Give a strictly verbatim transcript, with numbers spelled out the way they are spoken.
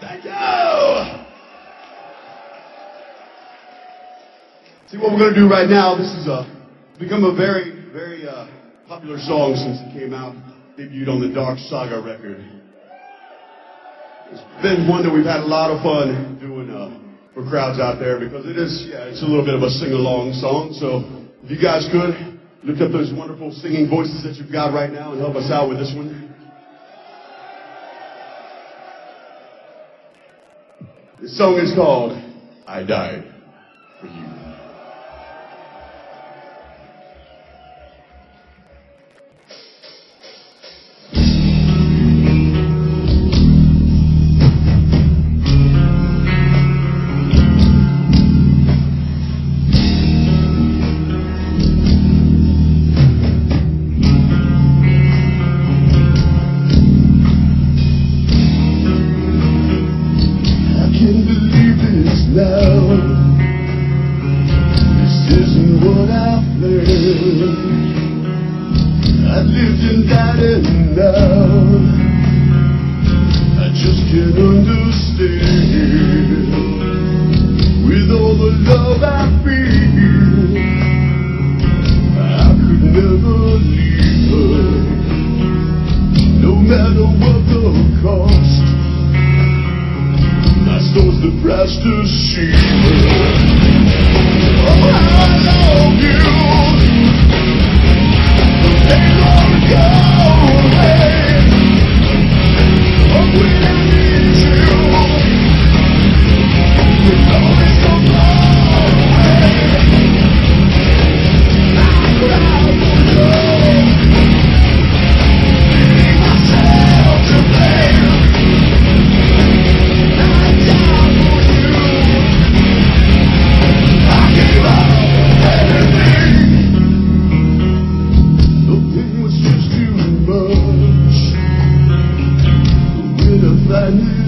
Thank you! See, what we're going to do right now, this has uh, become a very, very uh, popular song since it came out, debuted on the Dark Saga record. It's been one that we've had a lot of fun doing uh, for crowds out there because it is, yeah, it's a little bit of a sing-along song. So if you guys could, lift up those wonderful singing voices that you've got right now and help us out with this one. This song is called I Died for You. This isn't what I've learned. I've lived and died and now I just can't understand. With all the love I feel, I could never leave her, no matter what the cost. My soul's the price to see her. Oh, I love you. They won't go away. Oh, when I need you, it's always so far away. I cry for you, leaving myself to blame. I